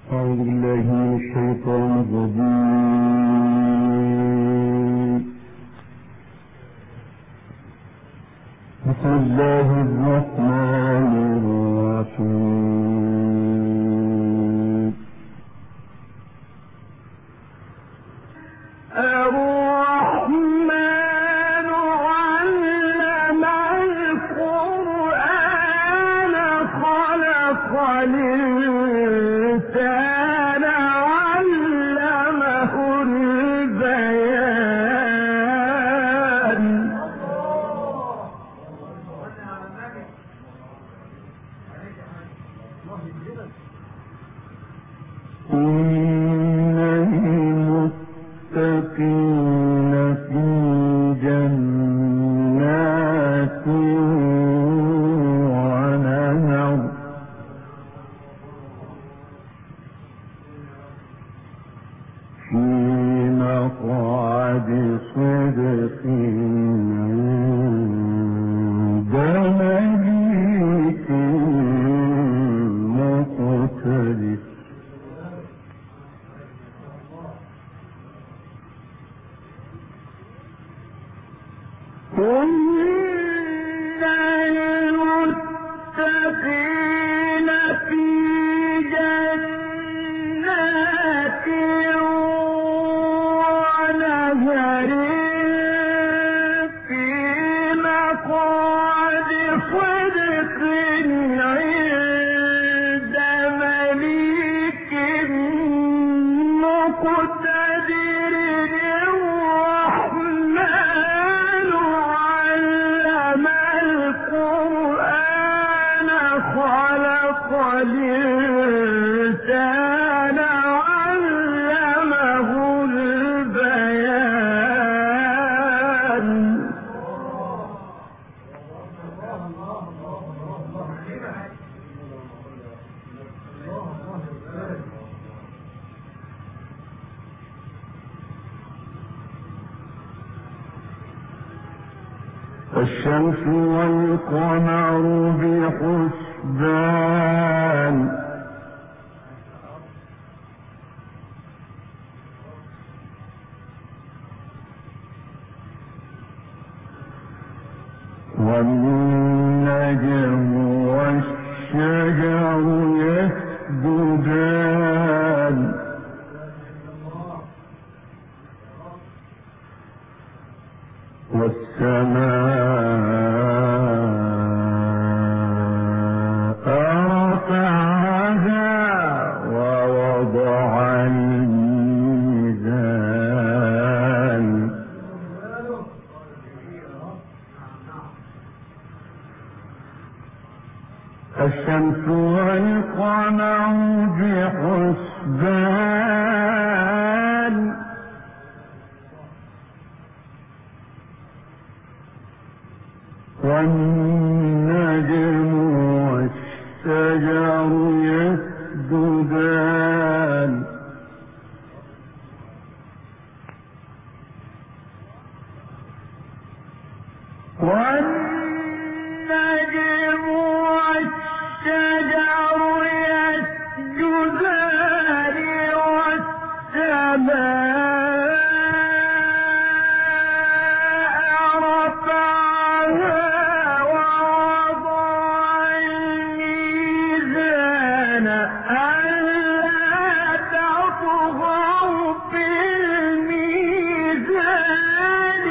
أعوذ بالله من الشيطان الرجيم. بسم الله الرحمن الرحيم. الرحمن علم القرآن خلق الإنسان علمه البيان. إن المتقين في جنات ونهر في مقعد صدق عند مليك مقتدر. إن المتقين في جنات ونهر في مقعد صدق عند مليك مقتدر. الرحمن علم القرآن خلق الإنسان علمه البيان. الشمس والقمر بحسبان والنجم والشجر يسجدان والسماء رفعها ووضع الميزان. الشمس والقمر بحسبان والنجم والشجر يسجدان والنجم والشجر يسجدان والسماء رفعها ووضع الميزان ألا تطغوا في الميزان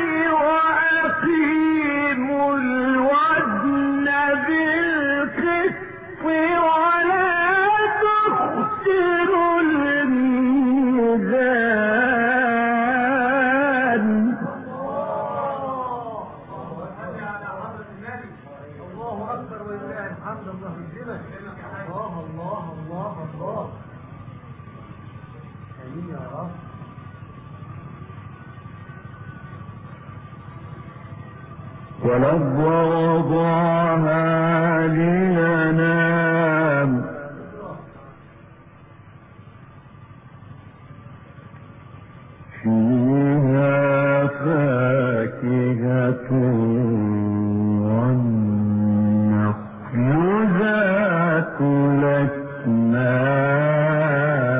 وأقيموا الوزن بالقسط ولا تخسروا الميزان. الله أكبر ولله الحمد. الله يجزيك. الله الله الله الله. آمين يا رب. والأرض وضعها للأنام فيها فاكهة والنخل ذات الأكمام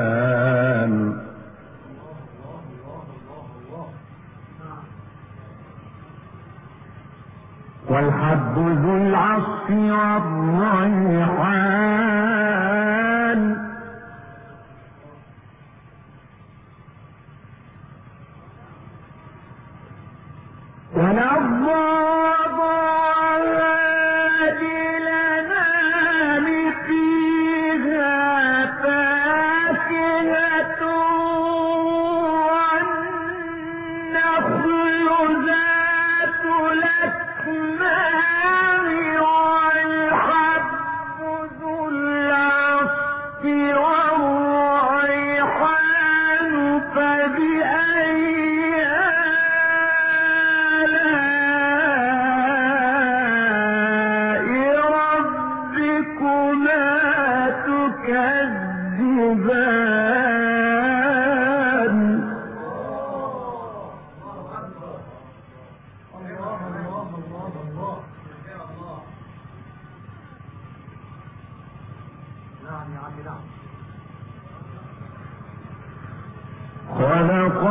خلق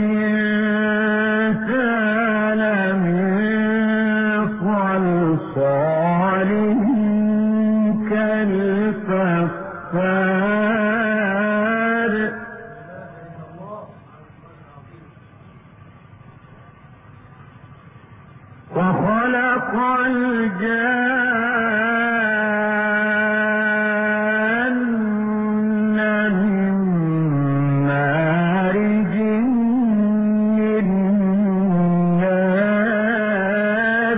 الإنسان من صلصال كالفخار وخلق الجان من مارج من نار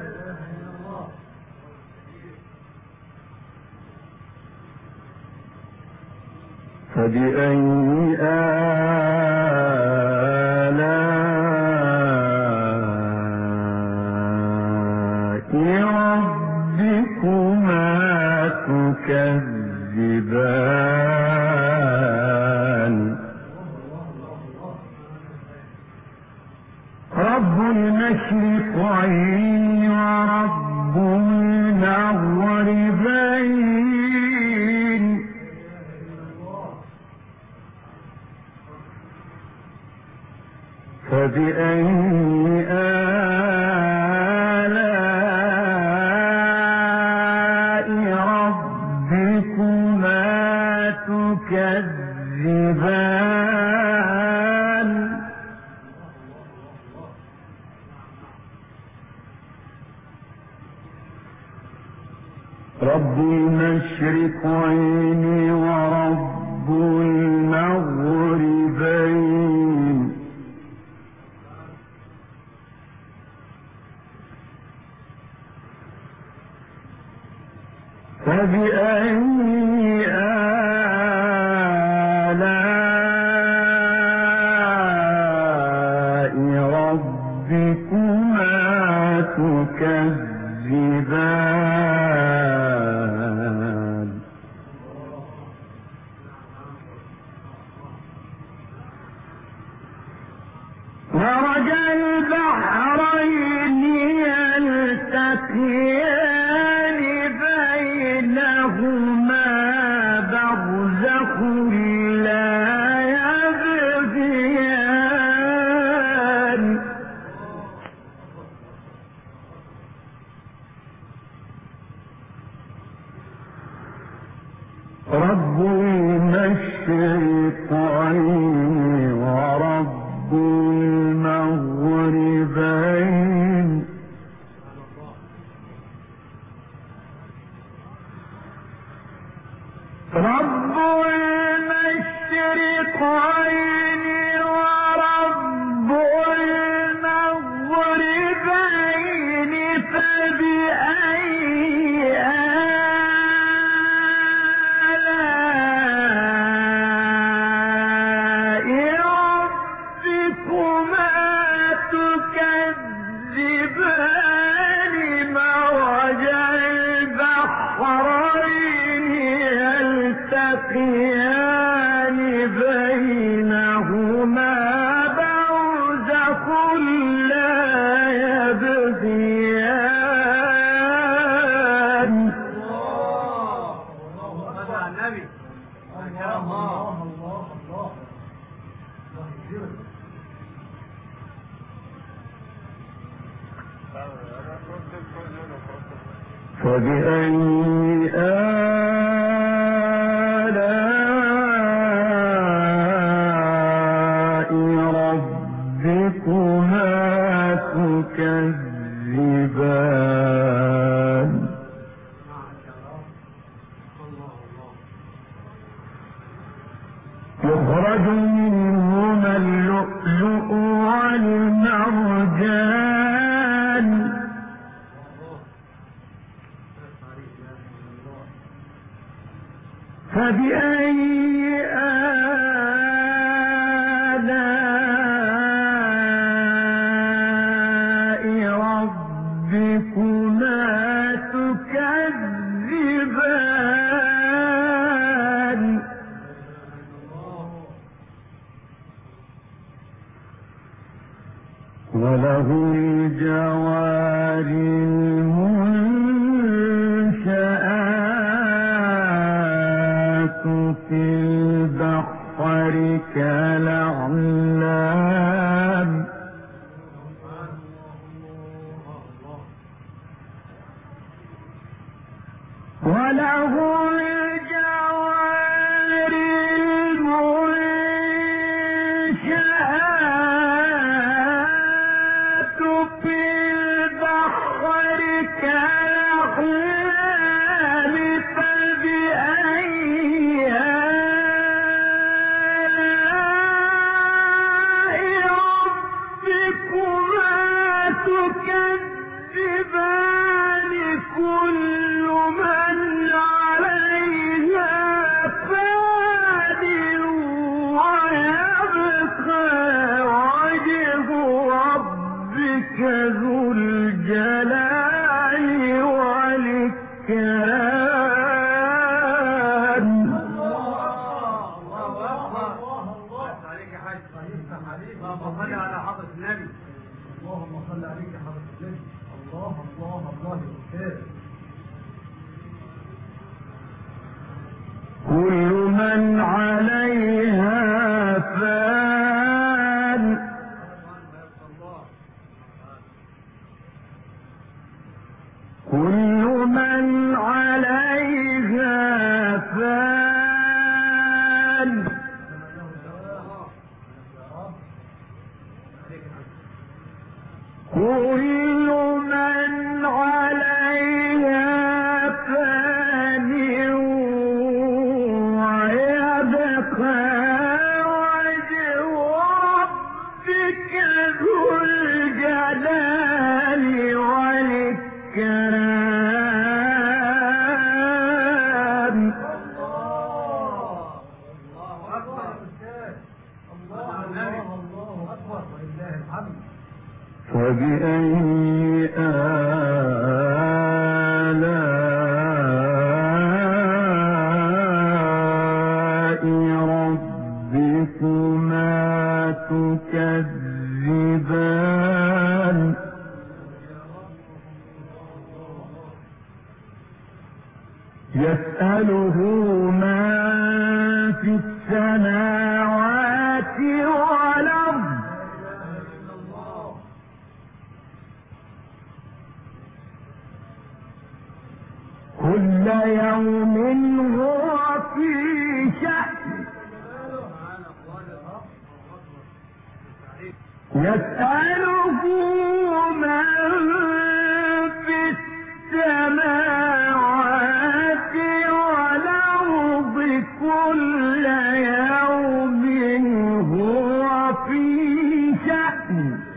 فبأي ربكما تكذبان رب المشرقين ورب المغربين فبأي ربكما تكذبان رب المشرقين ورب المغربين فبأي ربكما تكذبان مرج البحرين يلتقيان بينهما برزخ لا يبغيان رب المشرقين ورب المغربين رب المشرقين ورب المغربين فبأي ربكما تكذبان مرج البحرين يلتقيان بينهما برزخ لا يبغيان فبأي ربكما تكذبان يخرج منهما اللؤلؤ والمرجان فبأي ربكما تكذبان وله الجوار المنشآت في البحر كالأعلام وله الجوار المنشآت في البحر كالأعلام فبأي آلاء ربكما تكذبان كل من عليها فان ويبقى وجه ربك ذو الجلال والإكرام. الله اكبر. الله عليك يا حاج. اللهم صل على حضرة النبي. اللهم صل عليك يا حضرة النبي. الله الله الله يا استاذ. كل من عليها فان كل من عليها فان كل من عليها فان ويبقى وجه ربك ذو الجلال والإكرام. الله اكبر يا استاذ. الله الله اكبر ولله الحمد. فبأي آلاء ربكما تكذبان يسأله من في السماوات والأرض كل يوم هو في شأن يسأله من في السماوات والأرض كل يوم هو في شأن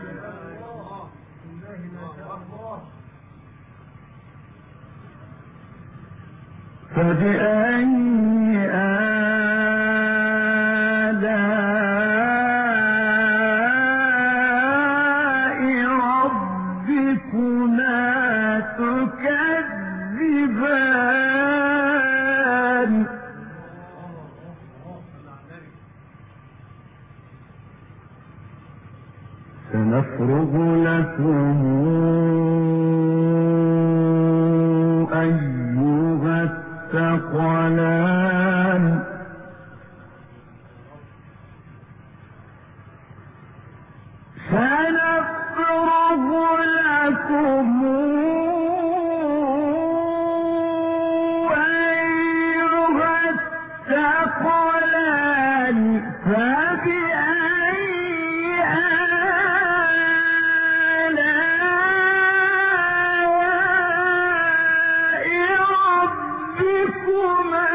فبأي آلاء ربكما تكذبان سنفرغ لكم أيها الثقلان سنفرغ لكم أيها الثقلان فبأي آلاء ربكما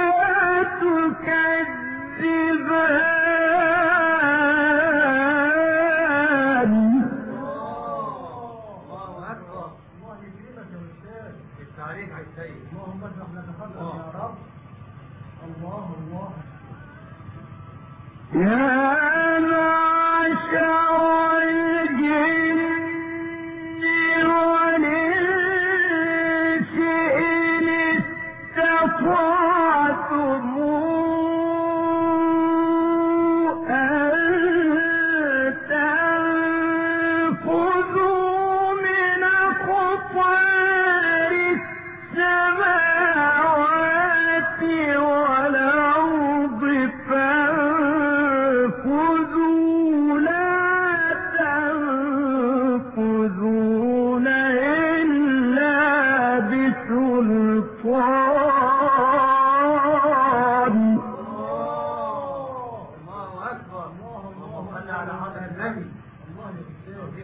تكذبان. الله اكبر. الله يكرمك يا استاذ. التعليق على السيد. اللهم اشرح لك صدرك يا رب. الله الله. يا معشر الجن والإنس إن استطعتم أن تنفذوا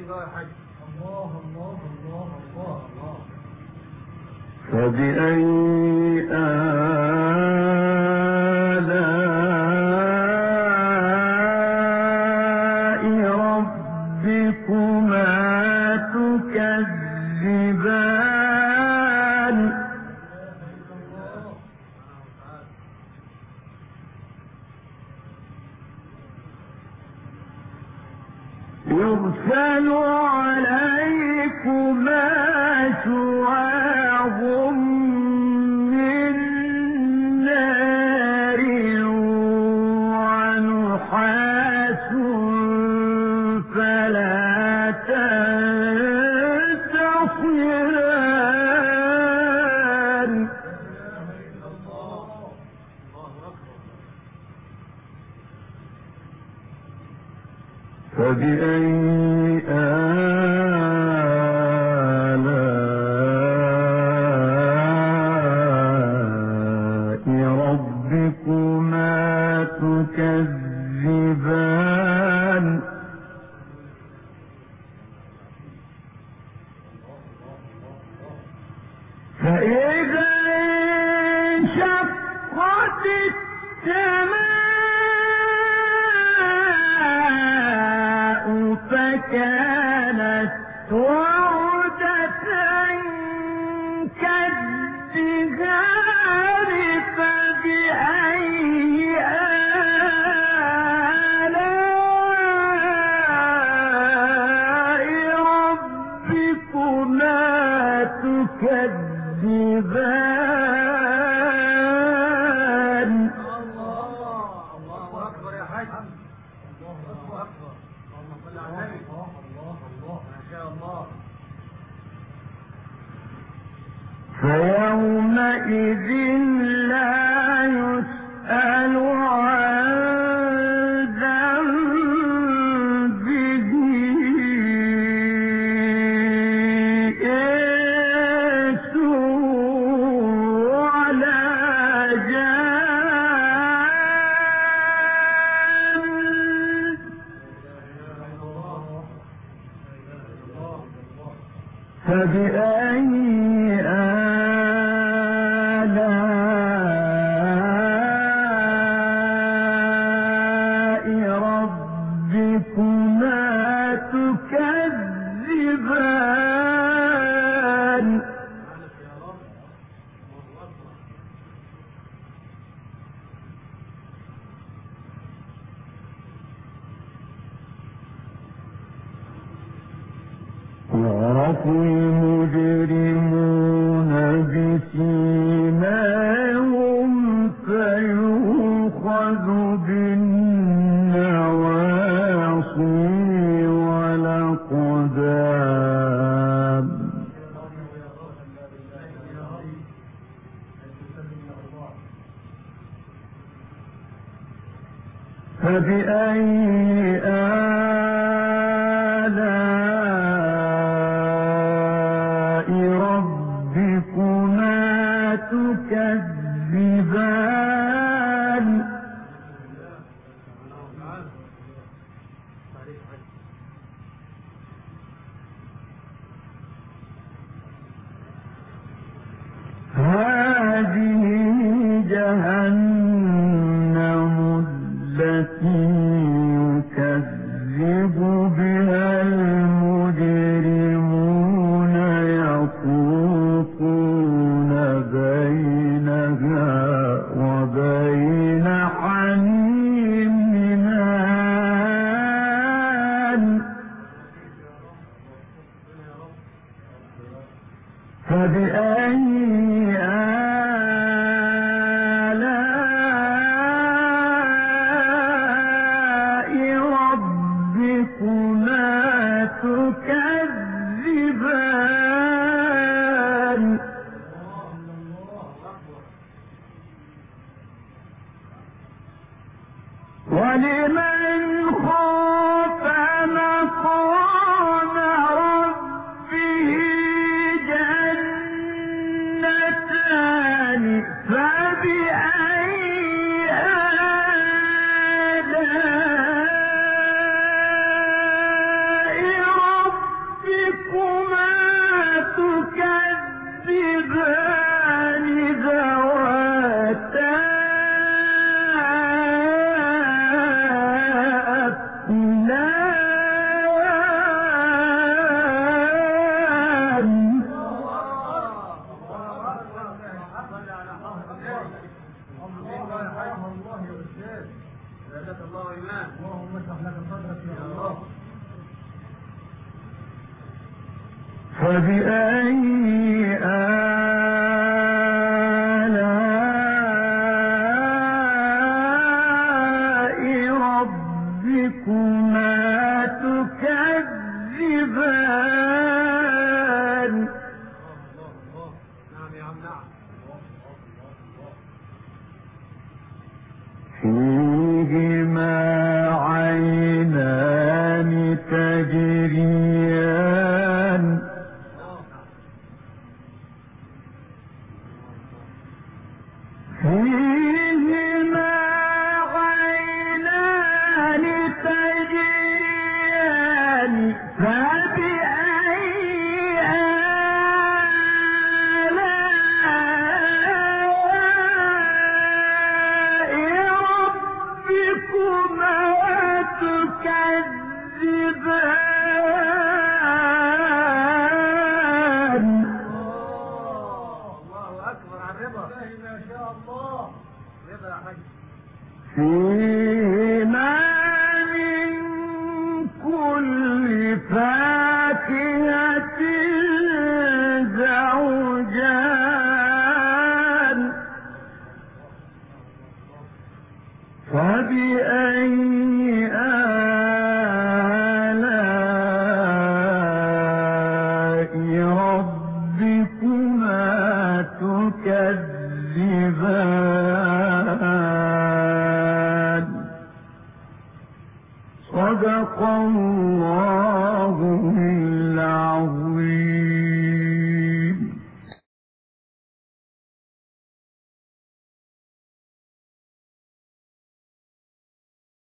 فبأي آلاء ربكما تكذبان يرسل عليكما شواظ من نار ونحاس فلا تنتصران فبأي آلاء ربكما تكذبان فإذا انشقت السماء فكانت وردة كالدهان فبأي آلاء ربكما تكذبان الله أكبر يا حاج. الله أكبر. اللهم صل على النبي. ما شاء الله. فيومئذ لا يسأل عن ذنبه إنس ولا جان فبأي آلاء ربكما تكذبان يعرف المجرمون بسيماهم فيؤخذ بالنواصي والأقدام فبأي آلاء ربكما تكذبان هذه جهنم التي يكذب بها المجرمون يطوفون بينها وبين حميم آن فبأي آلاء ربكما تكذبان ولمن خاف مقام ربه جنتان فبأي آلاء ربكما هداك الله وإيمان. اللهم اشرح لك صدرك يا الله. فبأي آلاء ربكما تكذبان نعم يا عم نعم. فيهما عينان تجريان فيهما عينان تجريان فبأي آلاء ربكما تكذبان الله أكبر على الرضا. ما شاء الله. رضا يا حاج. فيهما من كل فاكهة زوجان فبأي آلاء ربكما تكذبان صدق الله العظيم.